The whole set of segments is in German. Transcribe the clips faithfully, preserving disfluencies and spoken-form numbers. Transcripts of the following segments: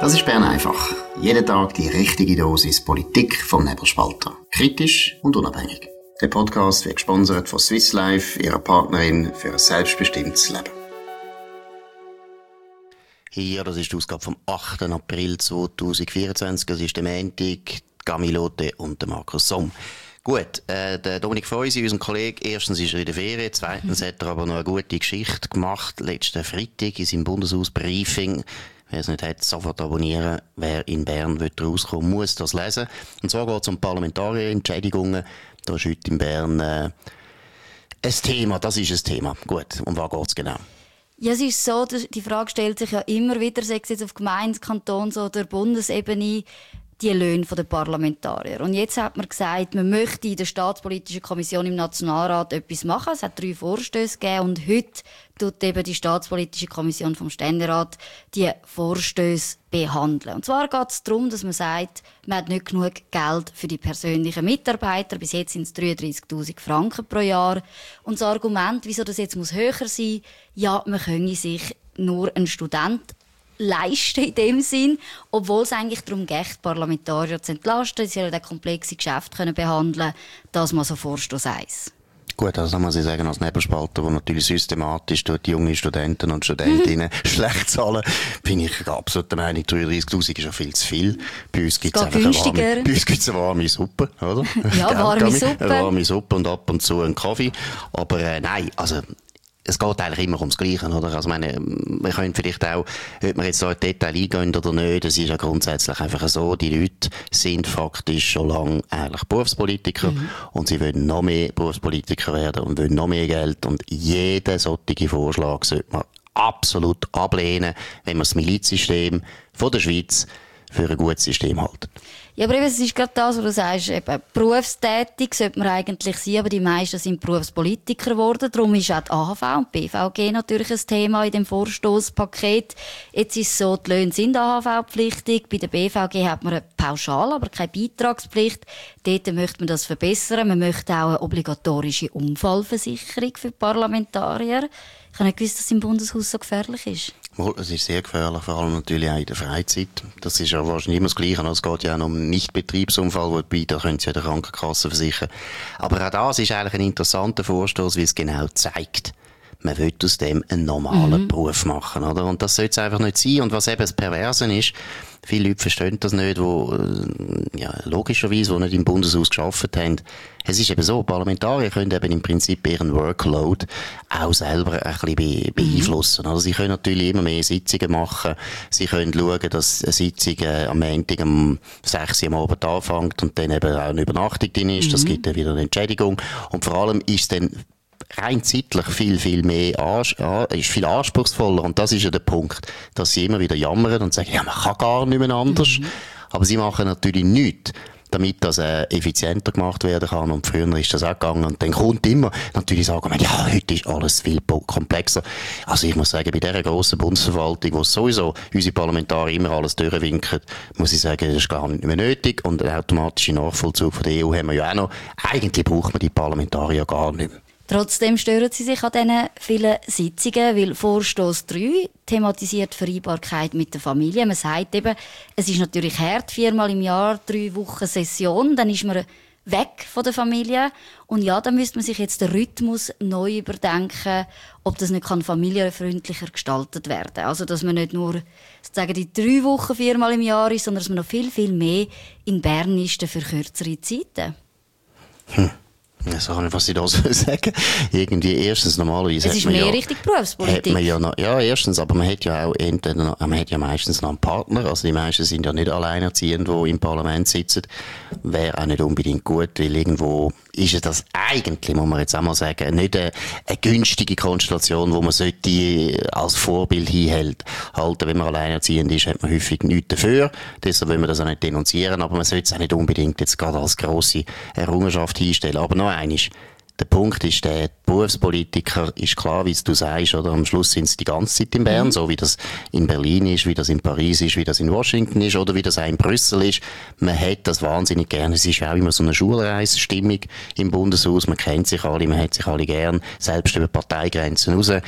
Das ist Bern einfach. Jeden Tag die richtige Dosis Politik vom Nebelspalter. Kritisch und unabhängig. Der Podcast wird gesponsert von Swiss Life, ihrer Partnerin für ein selbstbestimmtes Leben. Hier, das ist die Ausgabe vom achten April zweitausendvierundzwanzig. Das ist der Montag, Camilote und der Markus Somm. Gut, äh, der Dominik Feusi, unser Kollege, erstens ist er in der Ferien, zweitens hat er aber noch eine gute Geschichte gemacht, letzten Freitag in seinem Bundeshaus-Briefing. Wer es nicht hat, sofort abonnieren. Wer in Bern rauskommen will, muss das lesen. Und zwar geht es um Parlamentarier-Entschädigungen. Da ist heute in Bern äh, ein Thema, das ist ein Thema. Gut, um was geht es genau? Ja, es ist so, die Frage stellt sich ja immer wieder, sei es jetzt auf Gemeinde-, Kantons- oder Bundesebene, die Löhne der Parlamentarier. Und jetzt hat man gesagt, man möchte in der Staatspolitischen Kommission im Nationalrat etwas machen. Es hat drei Vorstöße gegeben und heute tut eben die Staatspolitische Kommission vom Ständerat die Vorstöße behandeln. Und zwar geht es darum, dass man sagt, man hat nicht genug Geld für die persönlichen Mitarbeiter. Bis jetzt sind es dreiunddreissigtausend Franken pro Jahr. Und das Argument, wieso das jetzt muss höher sein, ja, man könne sich nur einen Student leisten in dem Sinn, obwohl es eigentlich darum geht, Parlamentarier zu entlasten, sie sollen das komplexe Geschäft können behandeln, das mal so Vorstoß eins. Gut, also das muss ich sagen, als Nebelspalter, wo natürlich systematisch durch die jungen Studenten und Studentinnen schlecht zahlen, bin ich absolut der Meinung, dreiunddreissigtausend ist ja viel zu viel. Bei uns gibt es einfach eine warme, bei uns gibt's eine warme Suppe, oder? Ja, warme Suppe. Eine warme Suppe und ab und zu einen Kaffee. Aber äh, nein, also es geht eigentlich immer ums Gleiche, oder? Also, meine, wir können vielleicht auch, ob wir jetzt so in Detail eingehen oder nicht, es ist ja grundsätzlich einfach so, die Leute sind faktisch schon lange eigentlich Berufspolitiker mhm. und sie wollen noch mehr Berufspolitiker werden und wollen noch mehr Geld und jeden solchen Vorschlag sollte man absolut ablehnen, wenn man das Milizsystem von der Schweiz für ein gutes System halten. Ja, aber eben, es ist gerade das, was du sagst, eben, berufstätig sollte man eigentlich sein, aber die meisten sind Berufspolitiker geworden. Darum ist auch die A H V und die B V G natürlich ein Thema in dem Vorstoßpaket. Jetzt ist es so, die Löhne sind A H V-pflichtig. Bei der B V G hat man eine Pauschale, aber keine Beitragspflicht. Dort möchte man das verbessern. Man möchte auch eine obligatorische Unfallversicherung für Parlamentarier. Ich habe nicht gewusst, dass es im Bundeshaus so gefährlich ist. Es ist sehr gefährlich, vor allem natürlich auch in der Freizeit. Das ist ja wahrscheinlich immer das Gleiche. Es geht ja auch um einen Nicht-Betriebsunfall, wobei, da können Sie ja der Krankenkasse versichern. Aber auch das ist eigentlich ein interessanter Vorstoß, weil es genau zeigt, man will aus dem einen normalen mhm. Beruf machen, oder? Und das sollte es einfach nicht sein. Und was eben das Perverse ist, viele Leute verstehen das nicht, die, ja, logischerweise, die nicht im Bundeshaus gearbeitet haben. Es ist eben so, Parlamentarier können eben im Prinzip ihren Workload auch selber ein bisschen beeinflussen. Also sie können natürlich immer mehr Sitzungen machen. Sie können schauen, dass eine Sitzung äh, am Montag um sechs Uhr am Abend anfängt und dann eben auch eine Übernachtung drin ist. Mhm. Das gibt dann wieder eine Entschädigung. Und vor allem ist dann rein zeitlich viel, viel mehr, Ans- ist viel anspruchsvoller. Und das ist ja der Punkt, dass sie immer wieder jammern und sagen, ja, man kann gar nicht mehr anders. Mhm. Aber sie machen natürlich nichts, damit das äh, effizienter gemacht werden kann. Und früher ist das auch gegangen. Und dann kommt immer natürlich sagen, ja, heute ist alles viel komplexer. Also ich muss sagen, bei dieser grossen Bundesverwaltung, wo sowieso unsere Parlamentarier immer alles durchwinken, muss ich sagen, das ist gar nicht mehr nötig. Und der automatische Nachvollzug von der E U haben wir ja auch noch. Eigentlich braucht man die Parlamentarier gar nicht mehr. Trotzdem stören sie sich an diesen vielen Sitzungen, weil Vorstoß drei thematisiert Vereinbarkeit mit der Familie. Man sagt eben, es ist natürlich hart, viermal im Jahr, drei Wochen Session, dann ist man weg von der Familie. Und ja, dann müsste man sich jetzt den Rhythmus neu überdenken, ob das nicht familienfreundlicher gestaltet werden kann. Also, dass man nicht nur sozusagen die drei Wochen viermal im Jahr ist, sondern dass man noch viel, viel mehr in Bern ist für kürzere Zeiten. Hm. Ich weiß nicht, was ich da soll sagen. Irgendwie, erstens, normalerweise es ist mehr ja, Richtung Berufspolitik. Man ja, noch, ja, erstens, aber man hat ja auch entweder, man hat ja meistens noch einen Partner. Also die meisten sind ja nicht alleinerziehend, die im Parlament sitzen. Wäre auch nicht unbedingt gut, weil irgendwo ist das eigentlich, muss man jetzt auch mal sagen, nicht eine, eine günstige Konstellation, wo man sollte als Vorbild hinhält. Halten, wenn man alleinerziehend ist, hat man häufig nichts dafür. Deshalb will man das auch nicht denunzieren, aber man sollte es auch nicht unbedingt jetzt gerade als grosse Errungenschaft hinstellen. Aber noch eines. Der Punkt ist der, Berufspolitiker ist klar, wie du sagst, oder? Am Schluss sind sie die ganze Zeit in Bern, mhm. so wie das in Berlin ist, wie das in Paris ist, wie das in Washington ist, oder wie das auch in Brüssel ist. Man hat das wahnsinnig gern. Es ist auch immer so eine Schulreisstimmung im Bundeshaus. Man kennt sich alle, man hat sich alle gern, selbst über Parteigrenzen raus.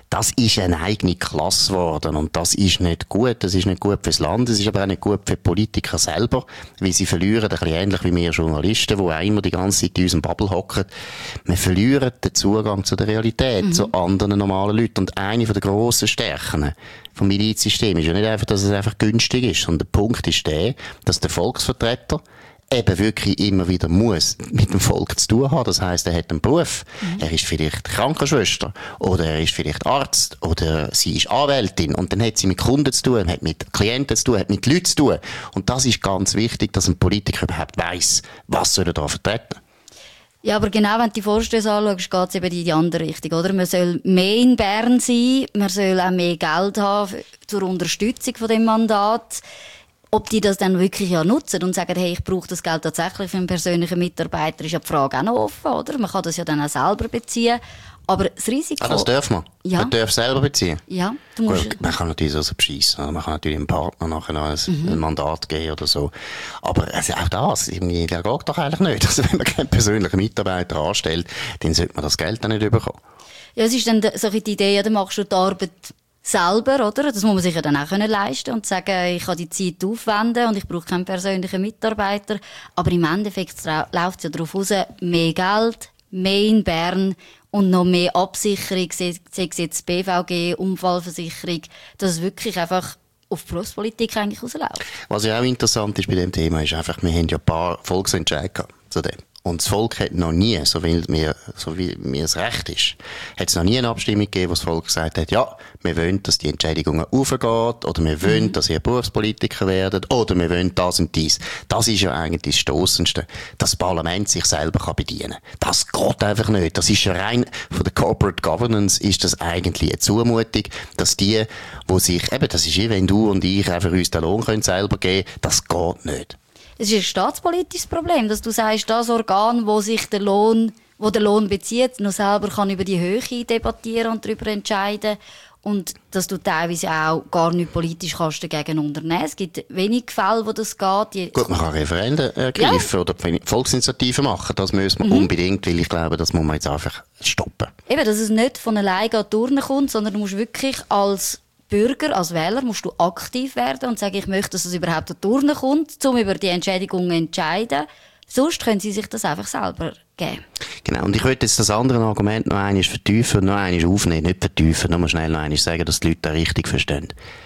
das ist eine eigene Klasse geworden und das ist nicht gut, das ist nicht gut fürs Land, es ist aber auch nicht gut für die Politiker selber, weil sie verlieren, ein bisschen ähnlich wie wir Journalisten, die auch immer die ganze Zeit in unserem Bubble hocken, wir verlieren den Zugang zu der Realität, mhm. zu anderen normalen Leuten und eine von der grossen Stärken vom Milizsystem ist ja nicht einfach, dass es einfach günstig ist, sondern der Punkt ist der, dass der Volksvertreter eben wirklich immer wieder muss mit dem Volk zu tun haben. Das heisst, er hat einen Beruf. Mhm. Er ist vielleicht Krankenschwester oder er ist vielleicht Arzt oder sie ist Anwältin und dann hat sie mit Kunden zu tun, hat mit Klienten zu tun, hat mit Leuten zu tun. Und das ist ganz wichtig, dass ein Politiker überhaupt weiss, was soll er da vertreten. Ja, aber genau, wenn du die Vorstöße anschaust, geht es eben in die andere Richtung, oder? Man soll mehr in Bern sein, man soll auch mehr Geld haben zur Unterstützung von dem Mandat. Ob die das dann wirklich ja nutzen und sagen, hey, ich brauche das Geld tatsächlich für einen persönlichen Mitarbeiter, ist ja die Frage auch noch offen, oder? Man kann das ja dann auch selber beziehen. Aber das Risiko... Ah, das darf man? Ja. Man darf selber beziehen? Ja. Du musst Gut, man kann natürlich so beschissen. Man kann natürlich dem Partner nachher noch ein, mhm. ein Mandat geben oder so. Aber also auch das, irgendwie, der geht doch eigentlich nicht. Also wenn man keinen persönlichen Mitarbeiter anstellt, dann sollte man das Geld dann nicht bekommen. Ja, es ist dann so die Idee, ja, dann machst du die Arbeit selber, oder? Das muss man sich ja dann auch leisten und sagen, ich kann die Zeit aufwenden und ich brauche keinen persönlichen Mitarbeiter. Aber im Endeffekt läuft es ja darauf raus, mehr Geld, mehr in Bern und noch mehr Absicherung, sei es jetzt B V G, Unfallversicherung, dass es wirklich einfach auf die Berufspolitik eigentlich rausläuft. Was ja auch interessant ist bei dem Thema, ist einfach, wir haben ja ein paar Volksentscheide gehabt zu dem. Und das Volk hat noch nie, so wie mir, so wie mir es recht ist, hat es noch nie eine Abstimmung gegeben, wo das Volk gesagt hat, ja, wir wollen, dass die Entschädigungen aufgehen, oder wir wollen, mhm. dass ihr Berufspolitiker werdet, oder wir wollen das und dies. Das ist ja eigentlich das Stossendste, dass das Parlament sich selber kann bedienen kann. Das geht einfach nicht. Das ist ja rein, von der Corporate Governance ist das eigentlich eine Zumutung, dass die, wo sich, eben, das ist wie wenn du und ich einfach uns den Lohn können selber geben können, das geht nicht. Es ist ein staatspolitisches Problem, dass du sagst, das Organ, wo sich der Lohn, wo der Lohn bezieht, noch selber kann über die Höhe debattieren und darüber entscheiden und dass du teilweise auch gar nicht politisch kannst dagegen unternehmen. Es gibt wenig Fälle, wo das geht. Die Gut, man kann Referenden ergreifen ja. oder Volksinitiativen machen. Das müssen wir mhm. unbedingt, weil ich glaube, das muss man jetzt einfach stoppen. Eben, dass es nicht von alleine an die Urne kommt, sondern du musst wirklich als Bürger, als Wähler, musst du aktiv werden und sagen, ich möchte, dass es überhaupt an die Urne kommt, um über die Entschädigungen zu entscheiden. Sonst können sie sich das einfach selber geben. Genau, und ich würde jetzt das andere Argument noch einmal vertiefen, noch einmal aufnehmen, nicht vertiefen, nur schnell noch einmal sagen, dass die Leute das richtig verstehen.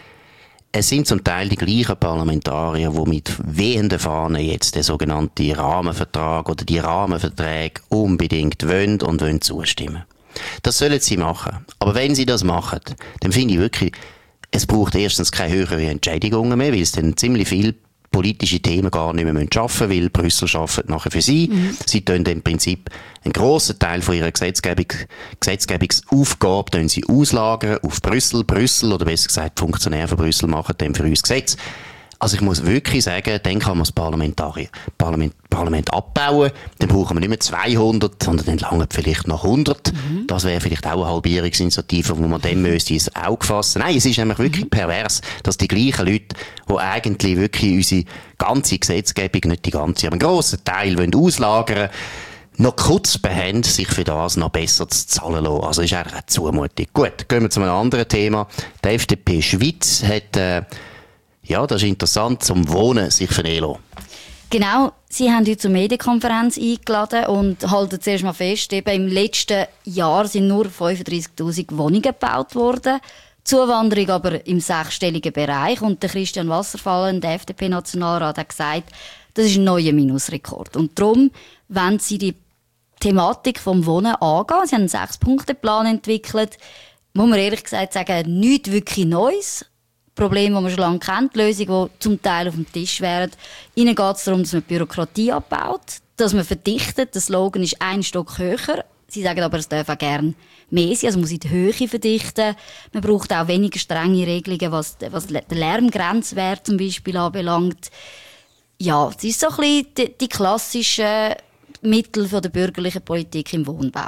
Es sind zum Teil die gleichen Parlamentarier, die mit wehenden Fahnen jetzt den sogenannten Rahmenvertrag oder die Rahmenverträge unbedingt wollen und wollen zustimmen. Das sollen sie machen. Aber wenn sie das machen, dann finde ich wirklich, es braucht erstens keine höheren Entschädigungen mehr, weil es dann ziemlich viele politische Themen gar nicht mehr schaffen müssen, weil Brüssel arbeitet nachher für sie. Mhm. Sie tun im Prinzip einen grossen Teil von ihrer Gesetzgebung, Gesetzgebungsaufgabe sie auslagern auf Brüssel. Brüssel, oder besser gesagt, Funktionäre von Brüssel machen dann für uns Gesetze. Also ich muss wirklich sagen, dann kann man das Parlamentarier, Parlament, Parlament abbauen, dann brauchen wir nicht mehr zweihundert, sondern dann langen vielleicht noch hundert. Mhm. Das wäre vielleicht auch eine Halbierungsinitiative, wo man dem müsste ins Auge fassen. Nein, es ist nämlich wirklich pervers, dass die gleichen Leute, die eigentlich wirklich unsere ganze Gesetzgebung, nicht die ganze, aber einen grossen Teil wollen auslagern, noch kurz behend, sich für das noch besser zu zahlen lassen. Also ist eigentlich eine Zumutung. Gut, gehen wir zu einem anderen Thema. Die F D P Schweiz hat, äh, ja, das ist interessant, zum Wohnen sich vernehmen lassen. Genau, Sie haben heute zur Medienkonferenz eingeladen und halten zuerst mal fest, eben im letzten Jahr sind nur fünfunddreissigtausend Wohnungen gebaut worden. Zuwanderung aber im sechsstelligen Bereich. Und der Christian Wasserfallen, der F D P-Nationalrat, hat gesagt, das ist ein neuer Minusrekord. Und darum wollen Sie die Thematik vom Wohnen angehen. Sie haben einen Sechs-Punkte-Plan entwickelt. Muss man ehrlich gesagt sagen, nichts wirklich Neues. Probleme, die man schon lange kennt, Lösungen, die zum Teil auf dem Tisch wären. Ihnen geht es darum, dass man die Bürokratie abbaut, dass man verdichtet. Der Slogan ist ein Stock höher. Sie sagen aber, es darf auch gerne mehr sein, also man muss in die Höhe verdichten. Man braucht auch weniger strenge Regelungen, was, was den Lärmgrenzwert zum Beispiel anbelangt. Ja, es ist so ein bisschen die, die klassischen Mittel der bürgerlichen Politik im Wohnbau.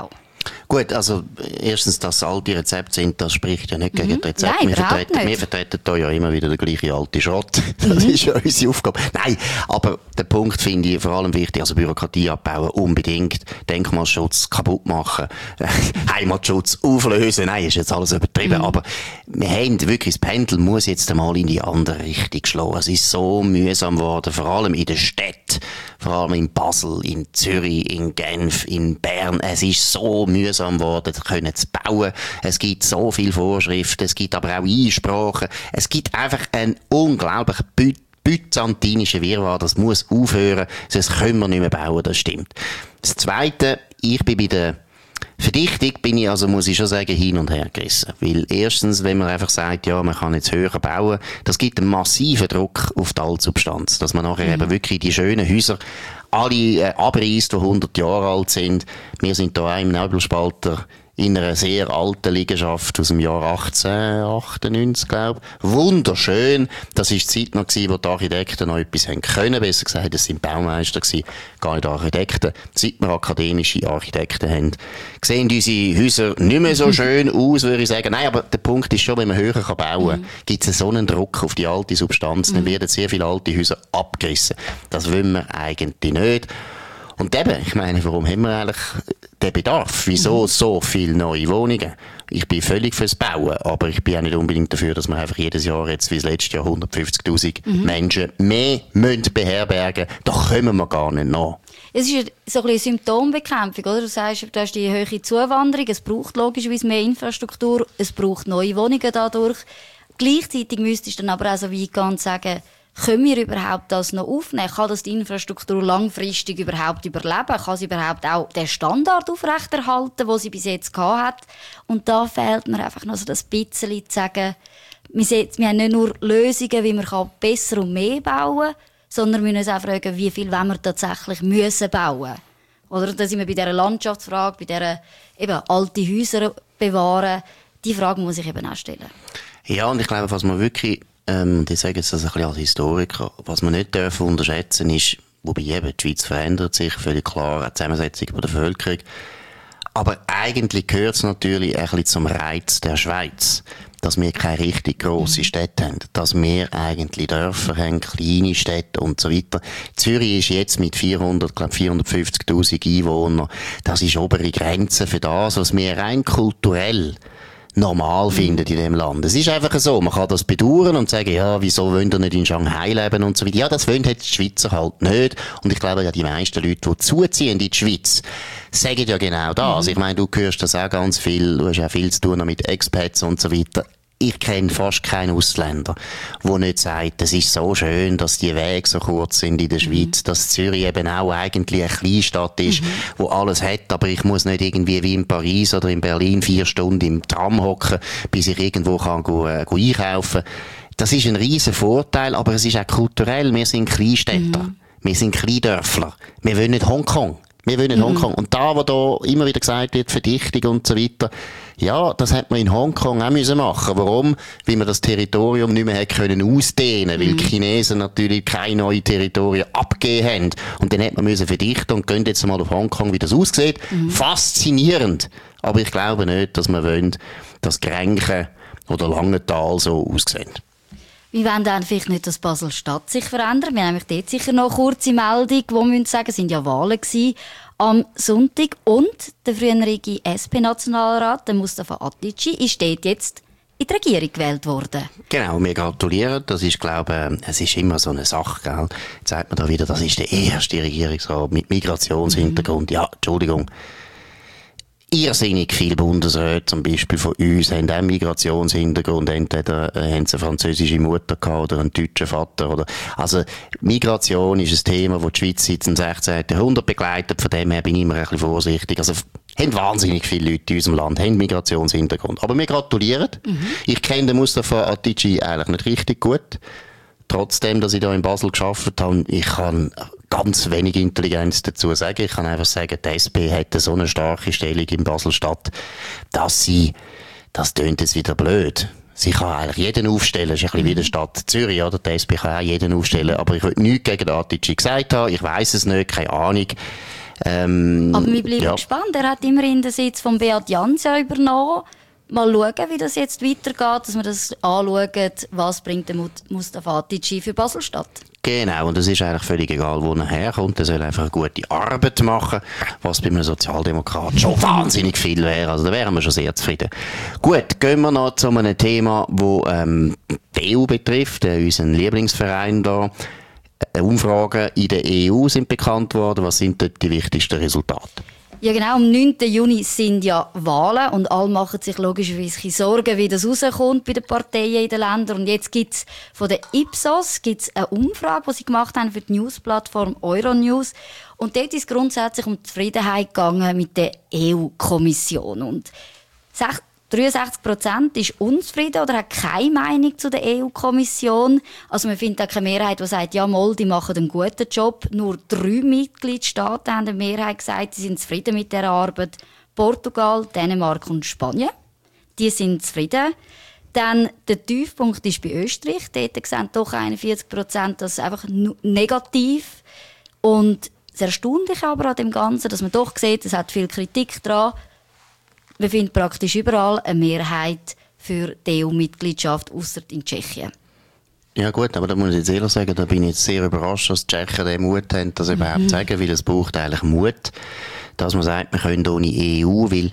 Gut, also erstens, dass es alte Rezepte sind, das spricht ja nicht mhm. gegen die Rezepte. Nein, wir, vertreten, nicht. wir vertreten da ja immer wieder den gleichen alten Schrott. Das mhm. ist ja unsere Aufgabe. Nein, aber der Punkt finde ich vor allem wichtig, also Bürokratie abbauen, unbedingt, Denkmalschutz kaputt machen, Heimatschutz auflösen, nein, ist jetzt alles übertrieben, mhm. aber wir haben wirklich, das Pendel muss jetzt einmal in die andere Richtung schlagen. Es ist so mühsam geworden, vor allem in den Städten, vor allem in Basel, in Zürich, in Genf, in Bern. Es ist so mühsam geworden, können zu bauen. Es gibt so viele Vorschriften, es gibt aber auch Einsprachen. Es gibt einfach einen unglaublichen Bü byzantinischen Wirrwarr. Das muss aufhören, sonst können wir nicht mehr bauen, das stimmt. Das Zweite, ich bin bei der Verdichtung bin ich, also muss ich schon sagen, hin und her gerissen. Weil erstens, wenn man einfach sagt, ja, man kann jetzt höher bauen, das gibt einen massiven Druck auf die Altsubstanz. Dass man nachher mhm. eben wirklich die schönen Häuser alle äh, abreißt, die hundert Jahre alt sind. Wir sind da auch im Nebelspalter in einer sehr alten Liegenschaft aus dem Jahr achtzehnhundertachtundneunzig, glaube ich. Wunderschön. Das war die Zeit noch gewesen, wo die Architekten noch etwas haben können. Besser gesagt, es sind Baumeister gewesen, gar nicht Architekten. Seit wir akademische Architekten haben, sehen unsere Häuser nicht mehr so schön aus, würde ich sagen. Nein, aber der Punkt ist schon, wenn man höher bauen kann, mhm. gibt es so einen Druck auf die alte Substanz, dann mhm. werden sehr viele alte Häuser abgerissen. Das wollen wir eigentlich nicht. Und eben, ich meine, warum haben wir eigentlich den Bedarf? Wieso mhm. so viele neue Wohnungen? Ich bin völlig fürs Bauen, aber ich bin auch nicht unbedingt dafür, dass wir einfach jedes Jahr jetzt wie das letzte Jahr hundertfünfzigtausend mhm. Menschen mehr müssen beherbergen. Da kommen wir gar nicht nach. Es ist so ein bisschen Symptombekämpfung, oder? Du sagst, du hast die hohe Zuwanderung, es braucht logischerweise mehr Infrastruktur, es braucht neue Wohnungen dadurch. Gleichzeitig müsstest du dann aber auch so weit gehen und sagen, können wir überhaupt das noch aufnehmen? Kann das die Infrastruktur langfristig überhaupt überleben? Kann sie überhaupt auch den Standard aufrechterhalten, den sie bis jetzt gehabt hat? Und da fehlt mir einfach noch so das bisschen zu sagen, wir, wir haben nicht nur Lösungen, wie man besser und mehr bauen kann, sondern wir müssen uns auch fragen, wie viel wollen wir tatsächlich müssen bauen. Oder da sind wir bei dieser Landschaftsfrage, bei dieser eben alte Häuser bewahren. Die Frage muss ich eben auch stellen. Ja, und ich glaube, was man wirklich Ähm, ich sage jetzt das ein bisschen als Historiker. Was man nicht dürfen unterschätzen ist, wobei eben die Schweiz verändert sich, völlig klar, eine Zusammensetzung der Bevölkerung. Aber eigentlich gehört es natürlich ein bisschen zum Reiz der Schweiz, dass wir keine richtig grosse Städte haben, dass wir eigentlich Dörfer haben, kleine Städte und so weiter. Zürich ist jetzt mit vierhundert, glaube vierhundertfünfzigtausend Einwohnern, das ist obere Grenze für das, was wir rein kulturell normal findet in dem Land. Es ist einfach so, man kann das bedauern und sagen, ja, wieso wollen ihr nicht in Shanghai leben und so weiter. Ja, das wollen halt die Schweizer halt nicht. Und ich glaube ja, die meisten Leute, die zuziehen in die Schweiz, sagen ja genau das. Mhm. Ich meine, du hörst das auch ganz viel, du hast auch viel zu tun mit Expats und so weiter. Ich kenne fast keinen Ausländer, der nicht sagt, es ist so schön, dass die Wege so kurz sind in der Schweiz, mhm. dass Zürich eben auch eigentlich eine Kleinstadt ist, mhm. wo alles hat, aber ich muss nicht irgendwie wie in Paris oder in Berlin vier Stunden im Tram hocken, bis ich irgendwo kann go, äh, go einkaufen. Das ist ein riesen Vorteil, aber es ist auch kulturell. Wir sind Kleinstädter, mhm. wir sind Kleindörfler, wir wollen nicht Hongkong. Wir wollen in mhm. Hongkong. Und da, wo da immer wieder gesagt wird, Verdichtung und so weiter, ja, das hätte man in Hongkong auch müssen machen. Warum? Weil man das Territorium nicht mehr hätte können ausdehnen, mhm. weil die Chinesen natürlich keine neuen Territorien abgegeben haben. Und dann hätte man müssen verdichten und gehen jetzt mal auf Hongkong, wie das aussieht. Mhm. Faszinierend. Aber ich glaube nicht, dass wir wollen, dass Grenchen oder Langenthal so aussehen. Wie wollen dann vielleicht nicht, dass Basel-Stadt sich verändert? Wir haben nämlich dort sicher noch eine kurze Meldung, wo wir sagen, es waren ja Wahlen gewesen am Sonntag. Und der frühere S P-Nationalrat, der Mustafa Attici, ist dort jetzt in die Regierung gewählt worden. Genau, wir gratulieren. Das ist, glaube ich, es ist immer so eine Sache, gell? Jetzt sagt man da wieder, das ist der erste Regierungsrat mit Migrationshintergrund. Mhm. Ja, Entschuldigung. Irrsinnig viele Bundesräte, zum Beispiel von uns, haben auch Migrationshintergrund. Entweder äh, haben sie eine französische Mutter gehabt oder einen deutschen Vater. Oder, also, Migration ist ein Thema, das die Schweiz seit dem sechzehnten Jahrhundert begleitet. Von dem her bin ich immer ein bisschen vorsichtig. Also, haben wahnsinnig viele Leute in unserem Land, haben Migrationshintergrund. Aber wir gratulieren. Mhm. Ich kenne den Mustafa Attici eigentlich nicht richtig gut. Trotzdem, dass ich da in Basel gearbeitet habe, ich kann ganz wenig Intelligenz dazu sagen. Ich kann einfach sagen, die S P hat so eine starke Stellung in Basel-Stadt, dass sie, das tönt jetzt wieder blöd, sie kann eigentlich jeden aufstellen. Das ist ein bisschen wie die Stadt Zürich, oder? Die S P kann auch jeden aufstellen. Aber ich will nichts gegen Attici gesagt haben. Ich weiss es nicht, keine Ahnung. Ähm, Aber wir bleiben ja. gespannt. Er hat immerhin den Sitz von Beat Jans ja übernommen. Mal schauen, wie das jetzt weitergeht, dass wir das anschauen, was bringt der Mustafa Hadidschi für Basel-Stadt. Genau, und es ist eigentlich völlig egal, wo er herkommt. Er soll einfach eine gute Arbeit machen, was bei einem Sozialdemokrat schon wahnsinnig viel wäre. Also da wären wir schon sehr zufrieden. Gut, gehen wir noch zu einem Thema, das ähm, die E U betrifft, äh, unseren Lieblingsverein da. Äh, Umfragen in der E U sind bekannt worden. Was sind dort die wichtigsten Resultate? Ja genau, am neunten Juni sind ja Wahlen und alle machen sich logischerweise Sorgen, wie das rauskommt bei den Parteien in den Ländern. Und jetzt gibt es von der Ipsos gibt's eine Umfrage, die sie gemacht haben für die Newsplattform Euronews. Und dort ist es grundsätzlich um die Zufriedenheit gegangen mit der E U-Kommission. Und dreiundsechzig Prozent ist unzufrieden oder hat keine Meinung zu der E U-Kommission. Also man findet auch keine Mehrheit, die sagt, ja, mal, die machen einen guten Job. Nur drei Mitgliedstaaten haben eine Mehrheit gesagt, sie sind zufrieden mit dieser Arbeit. Portugal, Dänemark und Spanien. Die sind zufrieden. Dann der Tiefpunkt ist bei Österreich. Dort sehen doch einundvierzig Prozent das einfach negativ. Und das Erstaunliche aber an dem Ganzen, dass man doch sieht, es hat viel Kritik dran. Wir finden praktisch überall eine Mehrheit für die E U-Mitgliedschaft, ausser in Tschechien. Ja gut, aber da muss ich jetzt ehrlich sagen, da bin ich jetzt sehr überrascht, dass die Tschechen den Mut haben, das mhm. überhaupt zu sagen, weil es braucht eigentlich Mut, dass man sagt, wir können ohne E U, weil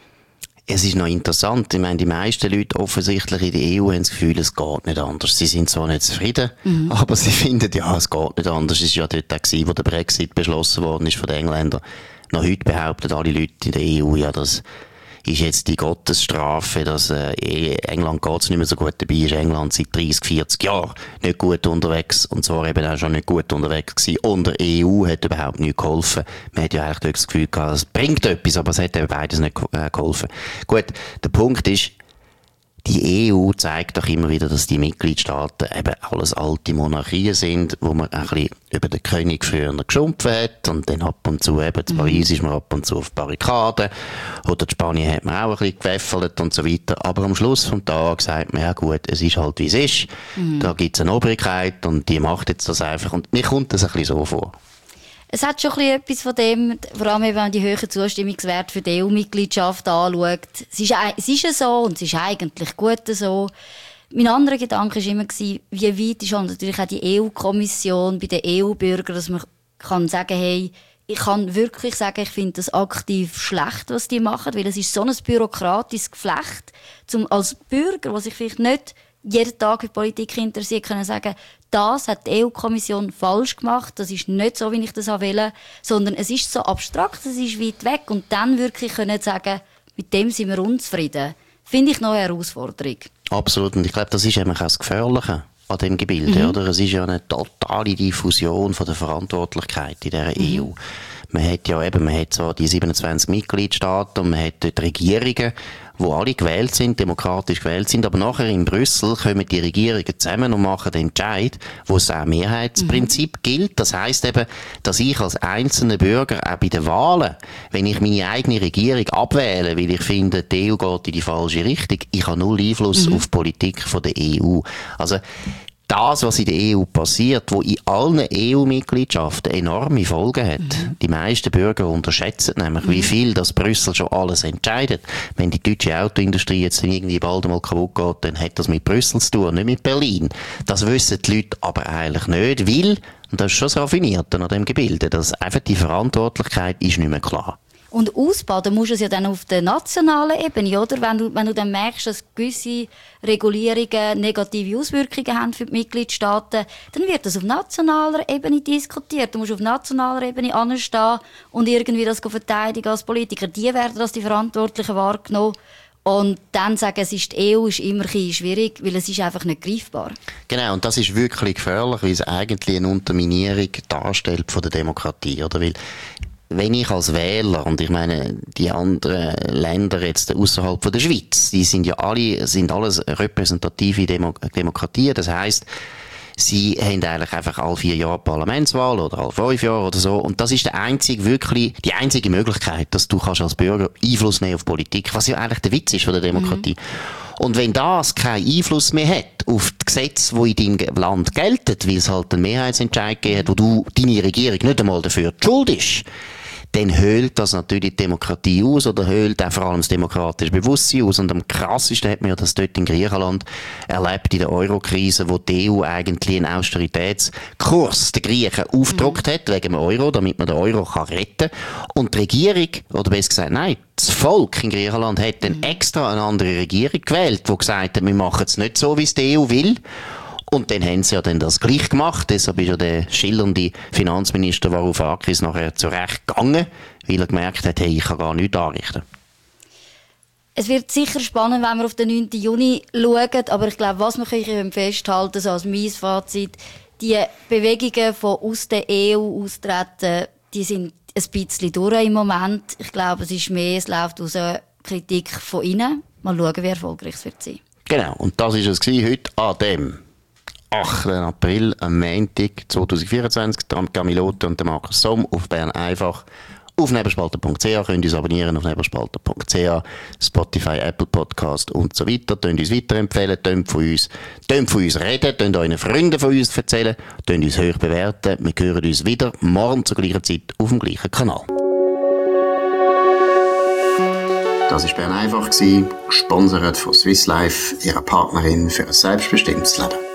es ist noch interessant, ich meine, die meisten Leute offensichtlich in der E U haben das Gefühl, es geht nicht anders. Sie sind zwar nicht zufrieden, mhm. aber sie finden, ja, es geht nicht anders. Es war ja dort auch gewesen, wo der Brexit beschlossen worden ist von den Engländern. Noch heute behaupten alle Leute in der E U, ja, dass ist jetzt die Gottesstrafe, dass äh, England geht's nicht mehr so gut dabei ist. England seit dreißig, vierzig Jahren nicht gut unterwegs und zwar eben auch schon nicht gut unterwegs gewesen. Und der E U hat überhaupt nicht geholfen. Man hat ja eigentlich das Gefühl gehabt, es bringt etwas, aber es hat eben beides nicht äh, geholfen. Gut, der Punkt ist, die E U zeigt doch immer wieder, dass die Mitgliedstaaten eben alles alte Monarchien sind, wo man ein bisschen über den König früher geschumpft hat und dann ab und zu eben, zu Paris ist man ab und zu auf Barrikaden oder in Spanien hat man auch ein bisschen gewäffelt und so weiter. Aber am Schluss vom Tag sagt man, ja gut, es ist halt wie es ist. Mhm. Da gibt es eine Obrigkeit und die macht jetzt das einfach und mir kommt das ein bisschen so vor. Es hat schon ein bisschen etwas von dem, vor allem wenn man die höheren Zustimmungswerte für die E U-Mitgliedschaft anschaut. Es ist, es ist ja so und es ist eigentlich gut so. Mein anderer Gedanke war immer, wie weit ist natürlich auch die E U-Kommission bei den E U-Bürgern, dass man kann sagen, hey, ich kann wirklich sagen, ich finde das aktiv schlecht, was die machen, weil es ist so ein bürokratisches Geflecht, zum als Bürger, der sich vielleicht nicht jeden Tag für Politik interessiert, können sagen, das hat die E U-Kommission falsch gemacht, das ist nicht so, wie ich das will, sondern es ist so abstrakt, es ist weit weg und dann wirklich können sagen, mit dem sind wir unzufrieden, finde ich noch eine Herausforderung. Absolut, und ich glaube, das ist eben auch das Gefährliche an dem Gebilde, mhm. oder? Es ist ja eine totale Diffusion von der Verantwortlichkeit in dieser mhm. E U. Man hat ja eben, man hat zwar die siebenundzwanzig Mitgliedstaaten und man hat dort Regierungen, wo alle gewählt sind, demokratisch gewählt sind, aber nachher in Brüssel kommen die Regierungen zusammen und machen den Entscheid, wo es auch Mehrheitsprinzip mhm. gilt. Das heisst eben, dass ich als einzelner Bürger auch bei den Wahlen, wenn ich meine eigene Regierung abwähle, weil ich finde, die E U geht in die falsche Richtung, ich habe null Einfluss mhm. auf die Politik von der E U. Also das, was in der E U passiert, wo in allen E U-Mitgliedschaften enorme Folgen hat. Mhm. Die meisten Bürger unterschätzen nämlich, mhm. wie viel das Brüssel schon alles entscheidet. Wenn die deutsche Autoindustrie jetzt irgendwie bald mal kaputt geht, dann hat das mit Brüssel zu tun, nicht mit Berlin. Das wissen die Leute aber eigentlich nicht, weil, und das ist schon das Raffinierte an dem Gebilde, dass einfach die Verantwortlichkeit ist nicht mehr klar. Und ausbauen musst du es ja dann auf der nationalen Ebene, oder? Wenn du, wenn du dann merkst, dass gewisse Regulierungen negative Auswirkungen haben für die Mitgliedstaaten, dann wird das auf nationaler Ebene diskutiert. Du musst auf nationaler Ebene anstehen und irgendwie das verteidigen als Politiker. Die werden als die Verantwortlichen wahrgenommen. Und dann sagen, es ist die E U, ist immer ein bisschen schwierig, weil es ist einfach nicht greifbar. Genau, und das ist wirklich gefährlich, weil es eigentlich eine Unterminierung darstellt von der Demokratie, oder? Weil wenn ich als Wähler, und ich meine, die anderen Länder jetzt außerhalb von der Schweiz, die sind ja alle, sind alles repräsentative Demo- Demokratien, das heisst, sie haben eigentlich einfach alle vier Jahre Parlamentswahl oder alle fünf Jahre oder so, und das ist der einzige, wirklich, die einzige Möglichkeit, dass du kannst als Bürger Einfluss nehmen auf Politik, was ja eigentlich der Witz ist von der Demokratie. Mhm. Und wenn das keinen Einfluss mehr hat auf die Gesetze, die in deinem Land gelten, weil es halt einen Mehrheitsentscheid gegeben hat, wo du, deine Regierung nicht einmal dafür die Schuld ist, dann höhlt das natürlich die Demokratie aus oder höhlt auch vor allem das demokratische Bewusstsein aus. Und am krassesten hat man ja das dort in Griechenland erlebt, in der Euro-Krise, wo die E U eigentlich einen Austeritätskurs den Griechen aufgedruckt mhm. hat, wegen dem Euro, damit man den Euro kann retten kann. Und die Regierung, oder besser gesagt, nein, das Volk in Griechenland hat dann mhm. extra eine andere Regierung gewählt, die gesagt hat, wir machen es nicht so, wie es die E U will. Und dann haben sie ja dann das gleich gemacht. Deshalb ist ja der schillernde Finanzminister Varoufakis nachher zurecht gegangen, weil er gemerkt hat, hey, ich kann gar nichts anrichten. Es wird sicher spannend, wenn wir auf den neunten Juni schauen. Aber ich glaube, was wir festhalten, so als mein Fazit, die Bewegungen von aus der E U austreten, die sind ein bisschen durch im Moment. Ich glaube, es ist mehr, es läuft aus einer Kritik von innen. Mal schauen, wie erfolgreich es wird sein. Genau, und das war es heute an dem achten April, am Montag zweitausendvierundzwanzig. Camilote und der Markus Somm auf Bern einfach. Auf nebelspalter punkt c h könnt ihr uns abonnieren, auf nebelspalter punkt c h, Spotify, Apple Podcast und so weiter. Könnt uns weiterempfehlen, könnt von uns, könnt von uns reden, könnt euren Freunden von uns erzählen, könnt uns hoch bewerten. Wir hören uns wieder morgen zur gleichen Zeit auf dem gleichen Kanal. Das war Bern einfach, gesponsert von Swiss Life, ihrer Partnerin für ein selbstbestimmtes Leben.